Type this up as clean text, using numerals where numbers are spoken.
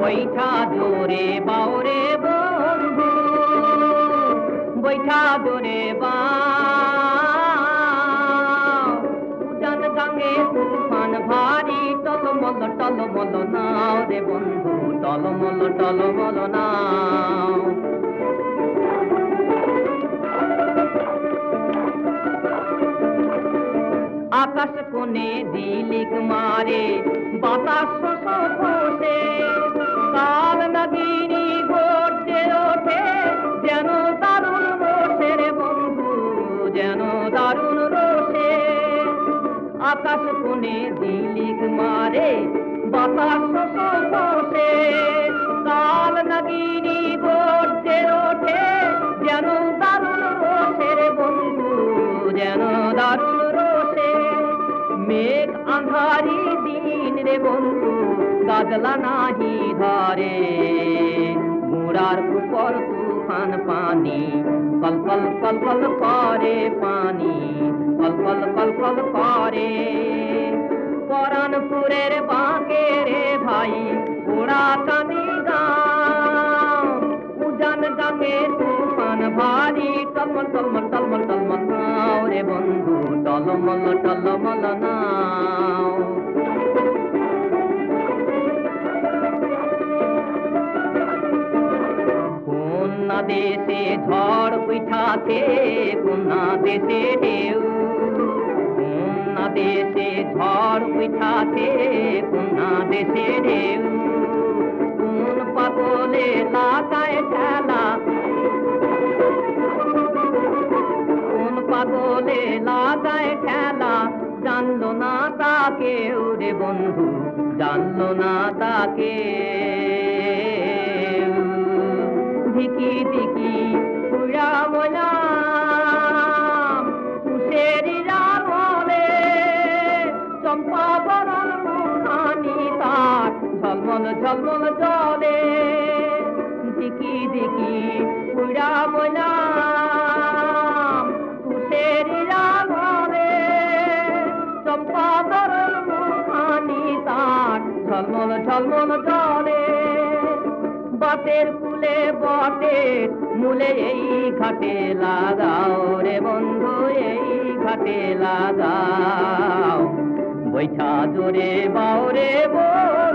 বৈঠা জোরে বাওরে বন্ধু, বৈঠা জোরে বাও। উজান গাঙ্গে তুফান ভারী, টলমল টলমল নাও রে বন্ধু, টলমল টলমল নাও। আকাশ কোণে দিলিক মারে, বাতাস বসে, কাল নগিনী গর্জে ওঠে, যেন দারুণ রোষে রে বন্ধু, যেন দারুণ রোষে। আকাশ কোণে দিলিক মারে, বাতাস বসে, কাল নগিনী গর্জে ওঠে, যেন দারুণ রোষে রে বন্ধু, যেন দারুণ রোষে। মেঘ আঁধারি দিন রে বন্ধু, গাজলা নাহি ধরে, মুরার উপর তুফান পানি, কলকল কলকল করে পানি, কলকল কলকল করে। পরানপুরের বাঁকে রে ভাই, ওরা কাঁদি গাঁও, উজান গাঙ্গে তুফান ভারী, টলমল টলমল টলমল টলমল নাও রে বন্ধু, টলমল টলমল নাও। কোন দেশে ঝড় উঠাছে, কোন দেশে ঢেউ, কোন দেশে ঝড় উঠাছে, কোন দেশে ঢেউ। কোন পাগলে লাগায় ঠেলা, কোন পাগলে লাগায় ঠেলা, জানলো না তাকে রে বন্ধু, জানলো না তাকে। ধিকি ধিকি উড়া বলাম তুষেরিরা বলে, চম্পা বরণ মুখানি তার ঝলমল ঝলমল জলে। ধিকি ধিকি উড়া বলাম তুষেরিরা বলে, চম্পা বরণ মুখানি তার ঝলমল ঝলমল জলে। বাতের ফুলে বটের মূলে এই ঘাটে লাগাও রে বন্ধু, এই ঘাটে লাগাও। বৈঠা জোরে বাও রে বো।